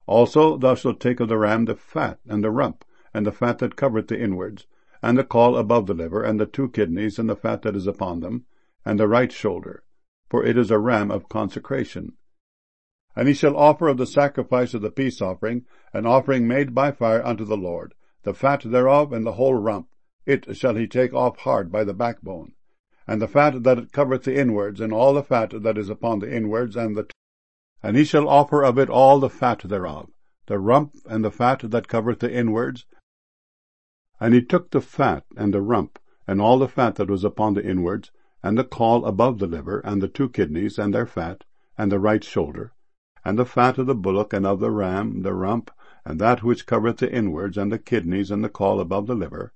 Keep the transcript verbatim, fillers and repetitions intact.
Also thou shalt take of the ram the fat, and the rump, and the fat that covereth the inwards, and the caul above the liver, and the two kidneys, and the fat that is upon them, and the right shoulder, for it is a ram of consecration. And he shall offer of the sacrifice of the peace offering an offering made by fire unto the Lord, the fat thereof and the whole rump, it shall he take off hard by the backbone, and the fat that covereth the inwards, and all the fat that is upon the inwards, and the and he shall offer of it all the fat thereof, the rump and the fat that covereth the inwards. And he took the fat and the rump, and all the fat that was upon the inwards, and the caul above the liver, and the two kidneys, and their fat, and the right shoulder, and the fat of the bullock and of the ram, the rump, and that which covereth the inwards, and the kidneys, and the caul above the liver,